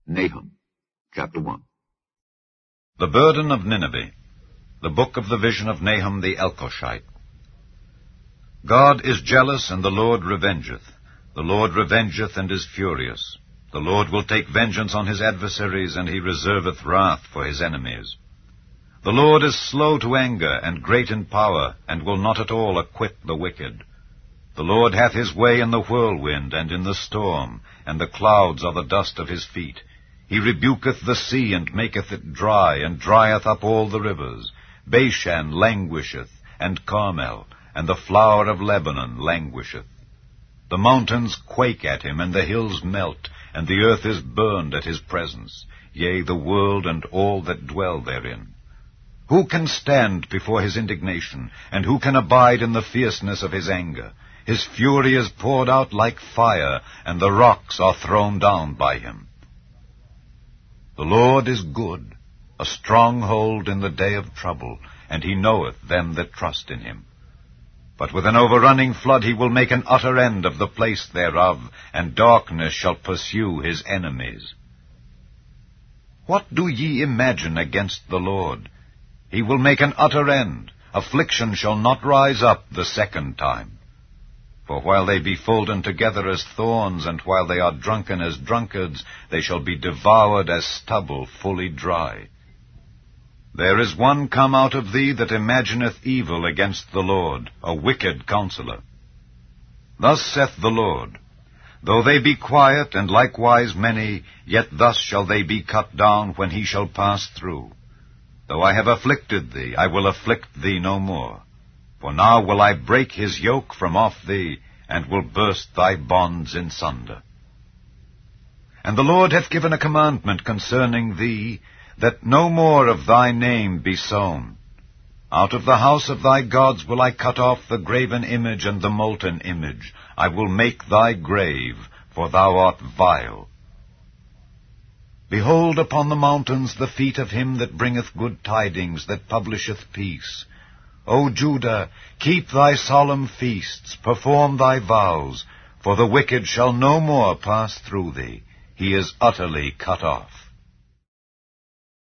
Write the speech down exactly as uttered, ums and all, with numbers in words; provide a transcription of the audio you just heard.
Nahum, chapter one. The burden of Nineveh. The book of the vision of Nahum the Elkoshite. God is jealous, and the Lord revengeth. The Lord revengeth, and is furious. The Lord will take vengeance on his adversaries, and he reserveth wrath for his enemies. The Lord is slow to anger, and great in power, and will not at all acquit the wicked. The Lord hath his way in the whirlwind, and in the storm, and the clouds are the dust of his feet. He rebuketh the sea, and maketh it dry, and drieth up all the rivers. Bashan languisheth, and Carmel, and the flower of Lebanon languisheth. The mountains quake at him, and the hills melt, and the earth is burned at his presence, yea, the world and all that dwell therein. Who can stand before his indignation, and who can abide in the fierceness of his anger? His fury is poured out like fire, and the rocks are thrown down by him. The Lord is good, a stronghold in the day of trouble, and he knoweth them that trust in him. But with an overrunning flood he will make an utter end of the place thereof, and darkness shall pursue his enemies. What do ye imagine against the Lord? He will make an utter end. Affliction shall not rise up the second time. For while they be folden together as thorns, and while they are drunken as drunkards, they shall be devoured as stubble fully dry. There is one come out of thee that imagineth evil against the Lord, a wicked counselor. Thus saith the Lord, Though they be quiet, and likewise many, yet thus shall they be cut down when he shall pass through. Though I have afflicted thee, I will afflict thee no more. For now will I break his yoke from off thee, and will burst thy bonds in sunder. And the Lord hath given a commandment concerning thee, that no more of thy name be sown. Out of the house of thy gods will I cut off the graven image and the molten image. I will make thy grave, for thou art vile. Behold upon the mountains the feet of him that bringeth good tidings, that publisheth peace. O Judah, keep thy solemn feasts, perform thy vows, for the wicked shall no more pass through thee. He is utterly cut off.